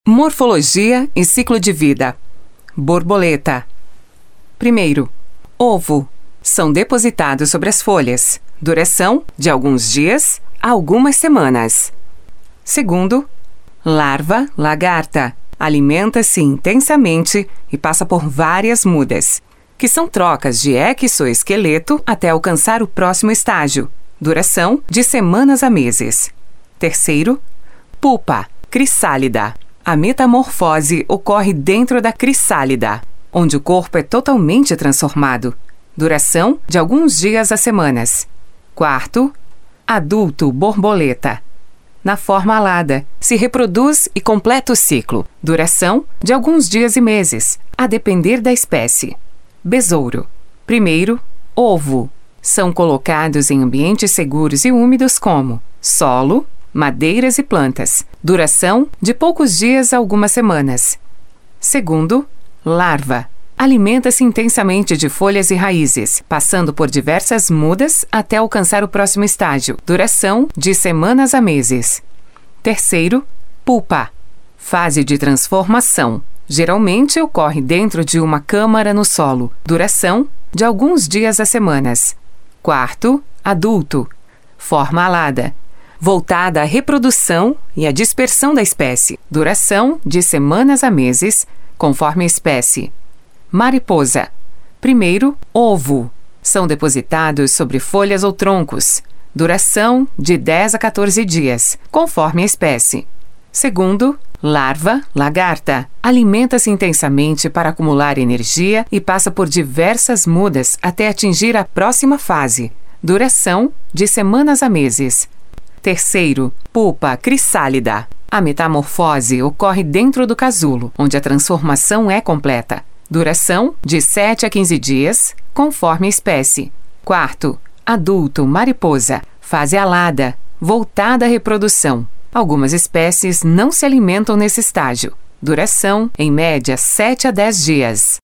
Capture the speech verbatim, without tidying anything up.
Morfologia e ciclo de vida. Borboleta. Primeiro, ovo. São depositados sobre as folhas. Duração de alguns dias a algumas semanas. Segundo, larva lagarta. Alimenta-se intensamente e passa por várias mudas, que são trocas de exoesqueleto até alcançar o próximo estágio. Duração de semanas a meses. Terceiro, pupa crisálida. A metamorfose ocorre dentro da crisálida, onde o corpo é totalmente transformado. Duração de alguns dias a semanas. Quarto, adulto borboleta. Na forma alada, se reproduz e completa o ciclo. Duração de alguns dias e meses, a depender da espécie. Besouro. Primeiro, ovo. São colocados em ambientes seguros e úmidos como solo, madeiras e plantas. Duração de poucos dias a algumas semanas. Segundo, larva. Alimenta-se intensamente de folhas e raízes, passando por diversas mudas até alcançar o próximo estágio. Duração de semanas a meses. Terceiro, pupa. Fase de transformação. Geralmente ocorre dentro de uma câmara no solo. Duração de alguns dias a semanas. Quarto, adulto. Forma alada. Voltada à reprodução e à dispersão da espécie. Duração de semanas a meses, conforme a espécie. Mariposa. Primeiro, ovo. São depositados sobre folhas ou troncos. Duração de dez a quatorze dias, conforme a espécie. Segundo, larva lagarta. Alimenta-se intensamente para acumular energia e passa por diversas mudas até atingir a próxima fase. Duração de semanas a meses. Terceiro, pupa crisálida. A metamorfose ocorre dentro do casulo, onde a transformação é completa. Duração de sete a quinze dias, conforme a espécie. Quarto, adulto mariposa. Fase alada, voltada à reprodução. Algumas espécies não se alimentam nesse estágio. Duração, em média, sete a dez dias.